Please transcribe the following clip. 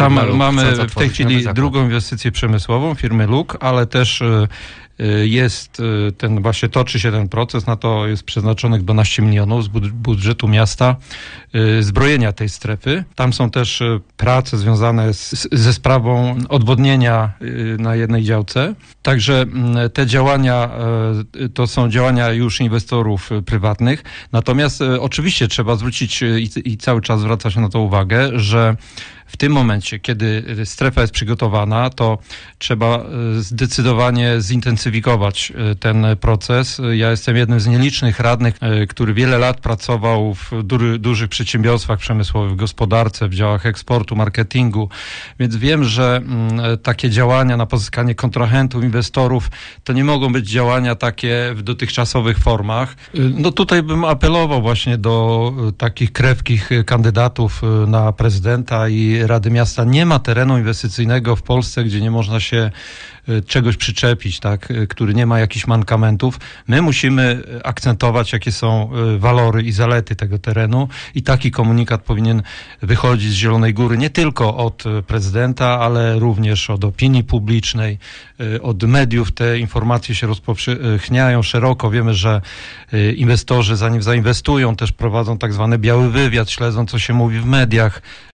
Tam mamy w tej chwili drugą inwestycję przemysłową firmy Luk, ale też jest toczy się ten proces, na to jest przeznaczonych 12 milionów z budżetu miasta zbrojenia tej strefy. Tam są też prace związane ze sprawą odwodnienia na jednej działce. Także te działania to są działania już inwestorów prywatnych. Natomiast oczywiście trzeba zwrócić i cały czas zwraca się na to uwagę, że w tym momencie, kiedy strefa jest przygotowana, to trzeba zdecydowanie zintensyfikować ten proces. Ja jestem jednym z nielicznych radnych, który wiele lat pracował w dużych przedsiębiorstwach przemysłowych, w gospodarce, w działach eksportu, marketingu, więc wiem, że takie działania na pozyskanie kontrahentów, inwestorów, to nie mogą być działania takie w dotychczasowych formach. No tutaj bym apelował właśnie do takich krewkich kandydatów na prezydenta i Rady Miasta. Nie ma terenu inwestycyjnego w Polsce, gdzie nie można się czegoś przyczepić, tak, który nie ma jakichś mankamentów. My musimy akcentować, jakie są walory i zalety tego terenu i taki komunikat powinien wychodzić z Zielonej Góry nie tylko od prezydenta, ale również od opinii publicznej, od mediów. Te informacje się rozpowszechniają szeroko. Wiemy, że inwestorzy, zanim zainwestują, też prowadzą tak zwany biały wywiad, śledzą, co się mówi w mediach.